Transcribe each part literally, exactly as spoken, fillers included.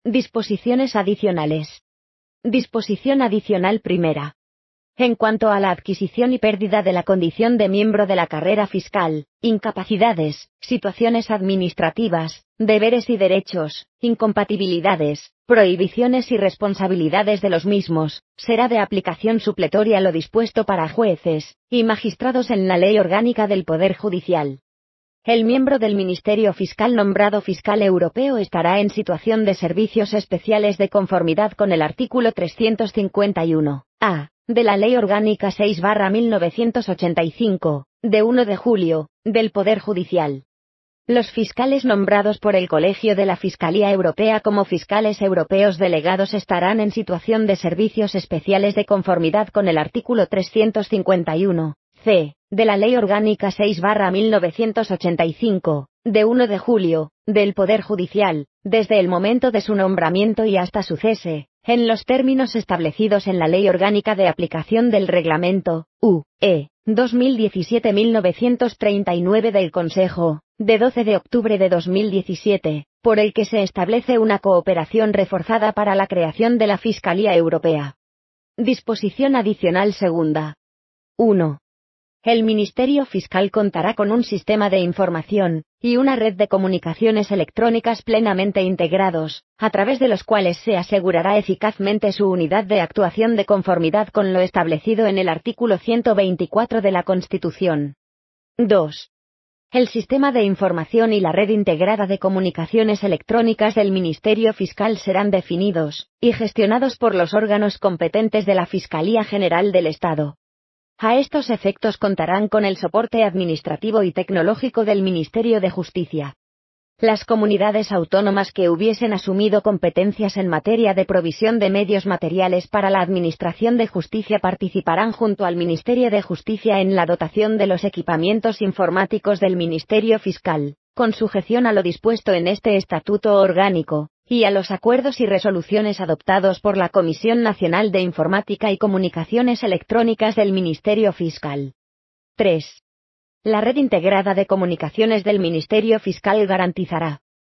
Disposiciones adicionales. Disposición adicional primera. En cuanto a la adquisición y pérdida de la condición de miembro de la carrera fiscal, incapacidades, situaciones administrativas, deberes y derechos, incompatibilidades, prohibiciones y responsabilidades de los mismos, será de aplicación supletoria lo dispuesto para jueces y magistrados en la Ley Orgánica del Poder Judicial. El miembro del Ministerio Fiscal nombrado fiscal europeo estará en situación de servicios especiales de conformidad con el artículo trescientos cincuenta y uno A de la Ley Orgánica seis barra mil novecientos ochenta y cinco, de uno de julio, del Poder Judicial. Los fiscales nombrados por el Colegio de la Fiscalía Europea como fiscales europeos delegados estarán en situación de servicios especiales de conformidad con el artículo trescientos cincuenta y uno C de la Ley Orgánica seis barra mil novecientos ochenta y cinco, de uno de julio, del Poder Judicial, desde el momento de su nombramiento y hasta su cese, en los términos establecidos en la Ley Orgánica de Aplicación del Reglamento, U E dos mil diecisiete a mil novecientos treinta y nueve del Consejo, de doce de octubre de dos mil diecisiete, por el que se establece una cooperación reforzada para la creación de la Fiscalía Europea. Disposición adicional segunda. uno. El Ministerio Fiscal contará con un sistema de información y una red de comunicaciones electrónicas plenamente integrados, a través de los cuales se asegurará eficazmente su unidad de actuación de conformidad con lo establecido en el artículo ciento veinticuatro de la Constitución. dos. El sistema de información y la red integrada de comunicaciones electrónicas del Ministerio Fiscal serán definidos y gestionados por los órganos competentes de la Fiscalía General del Estado. A estos efectos contarán con el soporte administrativo y tecnológico del Ministerio de Justicia. Las comunidades autónomas que hubiesen asumido competencias en materia de provisión de medios materiales para la Administración de Justicia participarán junto al Ministerio de Justicia en la dotación de los equipamientos informáticos del Ministerio Fiscal, con sujeción a lo dispuesto en este Estatuto Orgánico, y a los acuerdos y resoluciones adoptados por la Comisión Nacional de Informática y Comunicaciones Electrónicas del Ministerio Fiscal. tres. La red integrada de comunicaciones del Ministerio Fiscal garantizará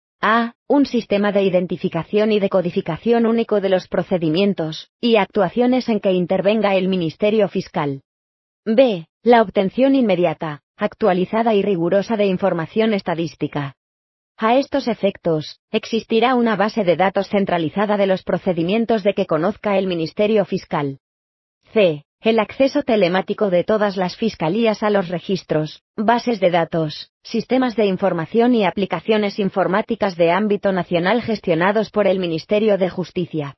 a. Un sistema de identificación y de codificación único de los procedimientos y actuaciones en que intervenga el Ministerio Fiscal. b. La obtención inmediata, actualizada y rigurosa de información estadística. A estos efectos, existirá una base de datos centralizada de los procedimientos de que conozca el Ministerio Fiscal. c. El acceso telemático de todas las fiscalías a los registros, bases de datos, sistemas de información y aplicaciones informáticas de ámbito nacional gestionados por el Ministerio de Justicia.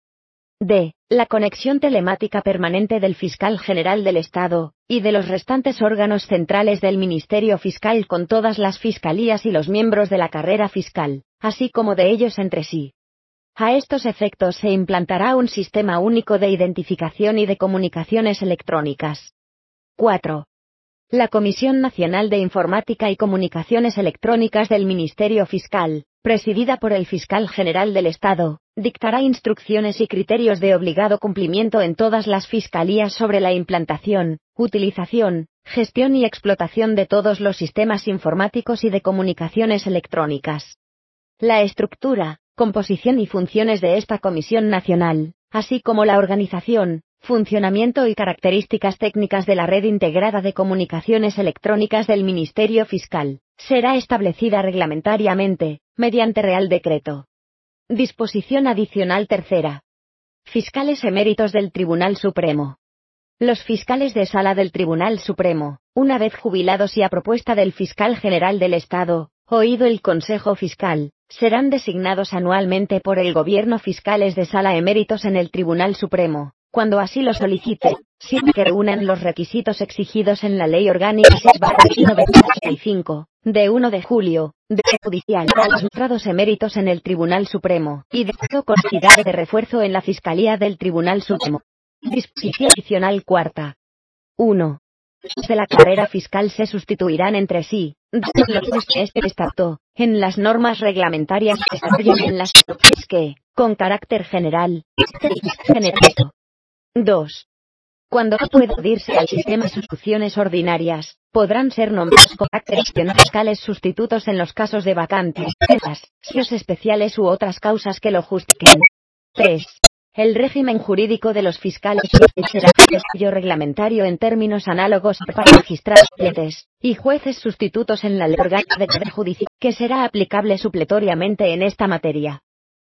d. La conexión telemática permanente del Fiscal General del Estado, y de los restantes órganos centrales del Ministerio Fiscal con todas las fiscalías y los miembros de la carrera fiscal, así como de ellos entre sí. A estos efectos se implantará un sistema único de identificación y de comunicaciones electrónicas. cuatro. La Comisión Nacional de Informática y Comunicaciones Electrónicas del Ministerio Fiscal, presidida por el Fiscal General del Estado, dictará instrucciones y criterios de obligado cumplimiento en todas las fiscalías sobre la implantación, utilización, gestión y explotación de todos los sistemas informáticos y de comunicaciones electrónicas. La estructura, composición y funciones de esta Comisión Nacional, así como la organización, funcionamiento y características técnicas de la red integrada de comunicaciones electrónicas del Ministerio Fiscal, será establecida reglamentariamente, mediante Real Decreto. Disposición adicional tercera. Fiscales eméritos del Tribunal Supremo. Los fiscales de sala del Tribunal Supremo, una vez jubilados y a propuesta del Fiscal General del Estado, oído el Consejo Fiscal, serán designados anualmente por el Gobierno fiscales de sala eméritos en el Tribunal Supremo, cuando así lo solicite, siempre que reúnan los requisitos exigidos en la Ley Orgánica seis barra mil novecientos ochenta y cinco, de uno de julio, de judicial a los magistrados eméritos en el Tribunal Supremo, y de considerar de refuerzo en la Fiscalía del Tribunal Supremo. Disposición adicional cuarta. uno. De la carrera fiscal se sustituirán entre sí, los de este estatuto, en las normas reglamentarias que se desarrollan en las que, con carácter general, general. dos. Cuando no puede acudirse al sistema de sustituciones ordinarias, podrán ser nombrados con carácter excepcional fiscales sustitutos en los casos de vacantes, casos especiales u otras causas que lo justifiquen. tres. El régimen jurídico de los fiscales será desarrollo reglamentario en términos análogos para magistrados supletes y jueces sustitutos en la ley orgánica de poder judicial, que será aplicable supletoriamente en esta materia.